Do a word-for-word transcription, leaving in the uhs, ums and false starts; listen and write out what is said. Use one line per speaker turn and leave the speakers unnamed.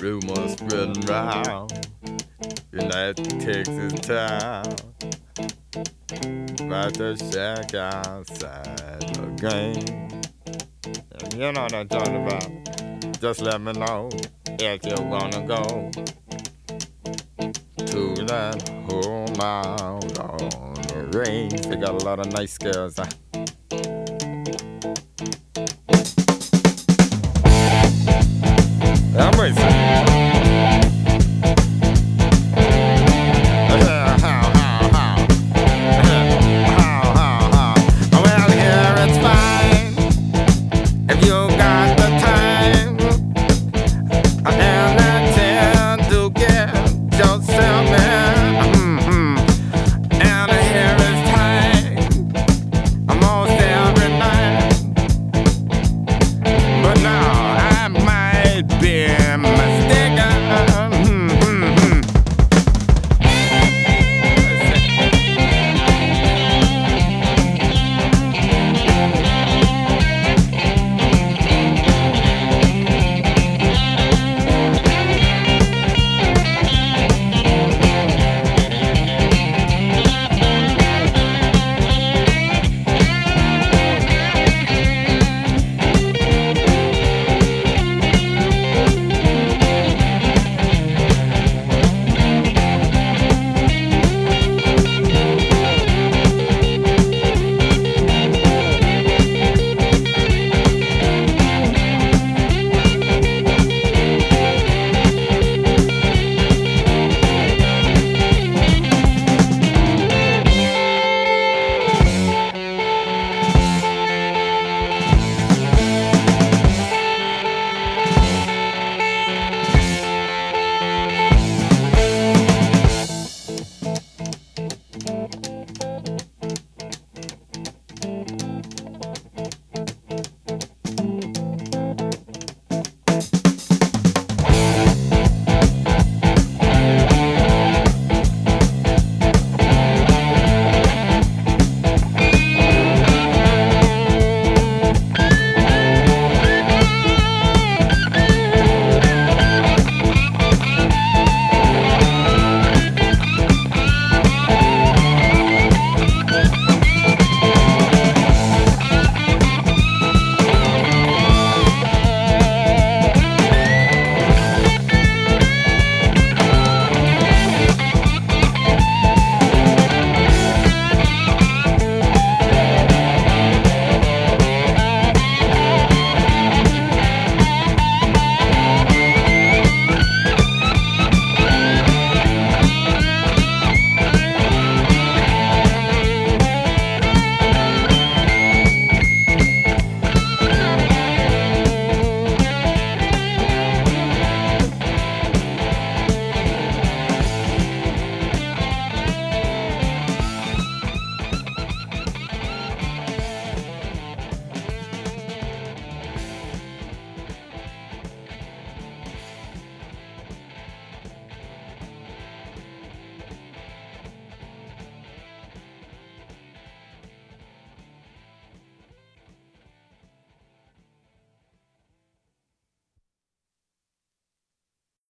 Rumors spreading round in that Texas town about the shack outside the game. And you know what I'm talking about. Just let me know if you wanna go to that home out on the range. They got a lot of nice girls. Huh?